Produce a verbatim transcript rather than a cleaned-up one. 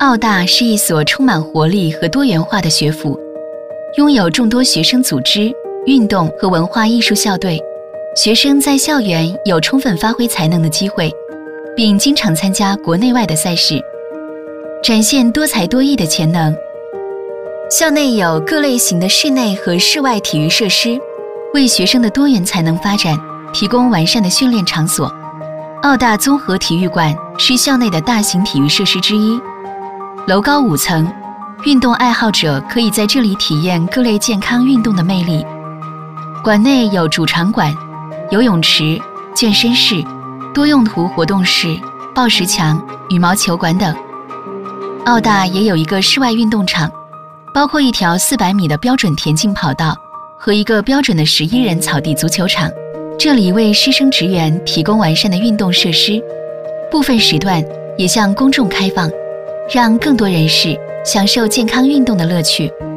澳大是一所充满活力和多元化的学府，拥有众多学生组织、运动和文化艺术校队，学生在校园有充分发挥才能的机会，并经常参加国内外的赛事，展现多才多艺的潜能。校内有各类型的室内和室外体育设施，为学生的多元才能发展提供完善的训练场所。澳大综合体育馆是校内的大型体育设施之一，楼高五层，运动爱好者可以在这里体验各类健康运动的魅力。馆内有主场馆、游泳池、健身室、多用途活动室、抱石墙、羽毛球馆等。澳大也有一个室外运动场，包括一条四百米的标准田径跑道和一个标准的十一人草地足球场，这里为师生职员提供完善的运动设施，部分时段也向公众开放，让更多人士享受健康运动的乐趣。